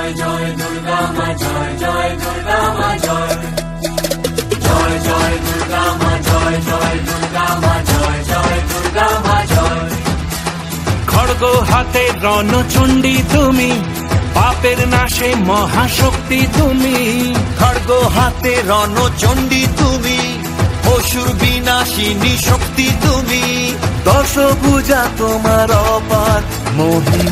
জয় জয় দুর্গা মা জয় জয় দুর্গা মা জয় জয় জয় দুর্গা মা জয় জয় দুর্গা মা জয় জয় দুর্গা মা জয়। খড়গ হাতে রণচণ্ডী তুমি, পাপের নাশে মহাশক্তি তুমি। খড়গ হাতে রণচণ্ডী তুমি, অসুর বিনাশিনী শক্তি তুমি। দশভুজা তোমার অপার মহিমা।